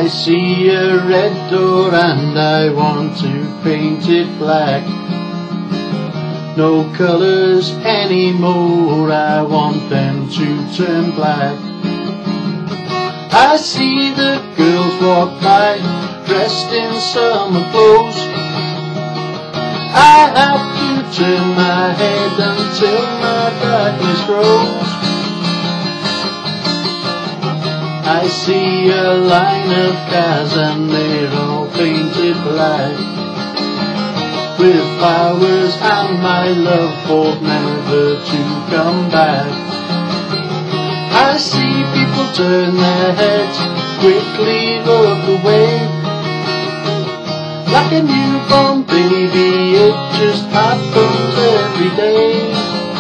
I see a red door and I want to paint it black. No colors anymore, I want them to turn black. I see the girls walk by, dressed in summer clothes. I have to turn my head until my darkness grows. I see a line of cars and they're all painted black, with flowers and my love for never to come back. I see people turn their heads, quickly look away, like a newborn baby, it just happens every day.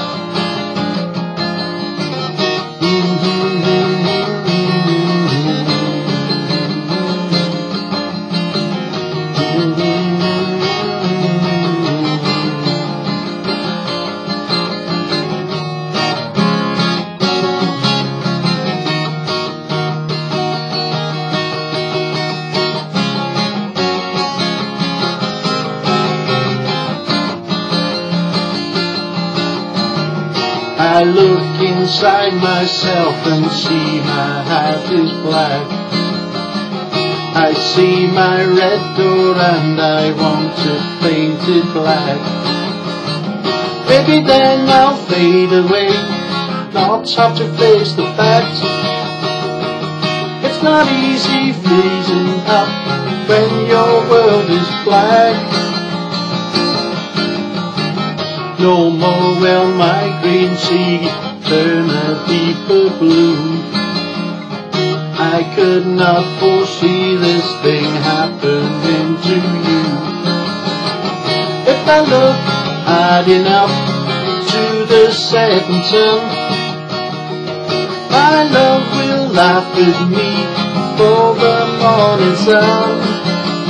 I look inside myself and see my heart is black. I see my red door and I want to paint it black. Maybe then I'll fade away, not have to face the fact. It's not easy freezing up when your world is black. No more will my green sea turn a deeper blue. I could not foresee this thing happening to you. If I look hard enough to the setting sun, my love will laugh with me for the morning sun.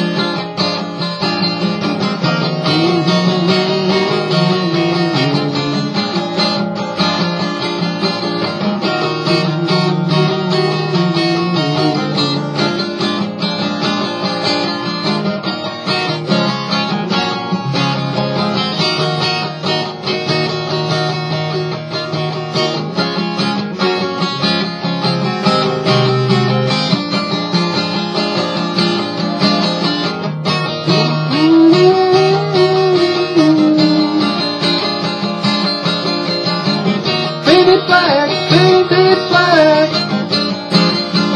Painted black, painted black,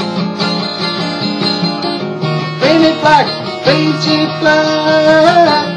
painted black, painted black.